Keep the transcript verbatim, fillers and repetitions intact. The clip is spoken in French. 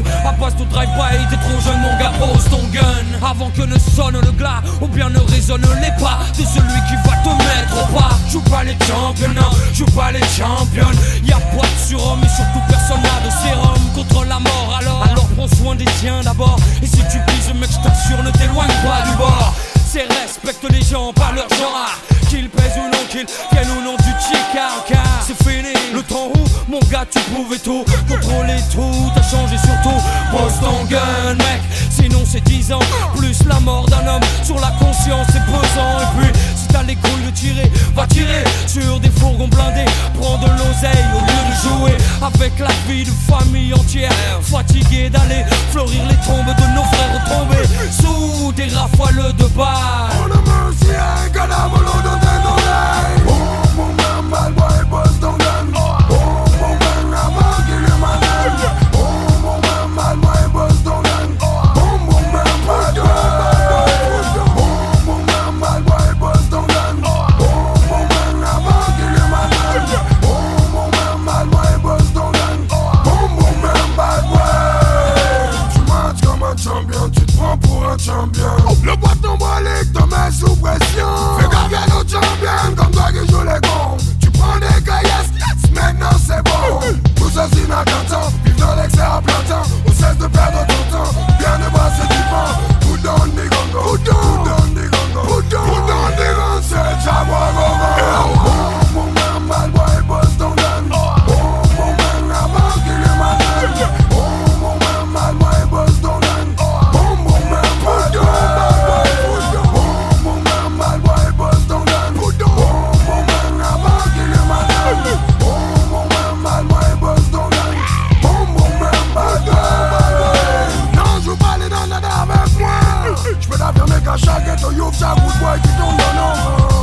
À base de drive-by, t'es trop jeune mon gars, pose ton gun avant que ne sonne le glas, ou bien ne résonne les pas de celui qui va te mettre au pas. Joue pas les champions, non, joue pas les champions. Y'a pas de surhomme et surtout personne n'a de sérum contre la mort. Alors, alors prends soin des tiens d'abord. Et si tu pises mec, je t'assure, ne t'éloigne pas du bord. C'est respecte les gens par leur genre, qu'ils pèsent ou non, qu'ils viennent ou non du chica. C'est fini, le temps où mon gars tu pouvais tout contrôler, tout t'as changé surtout. Pose ton gun mec, sinon c'est dix ans plus la mort d'un homme sur la conscience, c'est pesant. Et puis si t'as les couilles de tirer, va tirer sur des fourgons blindés. Prends de l'oseille au lieu de jouer avec la vie de famille entière, fatigué d'aller fleurir les tombes de nos frères tombés sous des rafales de balles. On a mercy, I got a bolo don't take no lie. Boom, boom, bam, bad boy, bust down gun. Boom, boom, bam, I'm a kill you, man. Boom, boom, bam, bad boy, bust down gun. Boom, boom, bam, bad boy. Boom, boom, bam, bad boy, bust down gun. Boom, boom, bam, I'm a kill you, man. Boom, boom, bam, bad boy, bust down gun. Boom, boom, bam, bad boy. Tu marches comme un champion, tu te prends pour un champion. Le bâton brolique te met sous pression. Fais gaffe aux champions comme toi qui joue les cons. Tu prends des caillasses, yes, maintenant c'est bon. Tout ça c'est inattentant, vive dans l'excès à plein temps. On cesse de perdre ton temps, bien de brasser du vent. Put down the gongo, put down the gongo, put down the gongo. C'est Jaguar Gogo. Boom, boom, bam, bad boy, bust down gun. Boom, boom, bam, I'm a kill you, man. Boom, boom, bam, bad boy, bust down gun. Boom, boom, bam, bad boy. J'peux t'affirmer qu'à chaque ghetto, y'ouvre chaque good boy qui tourne dans l'ombre.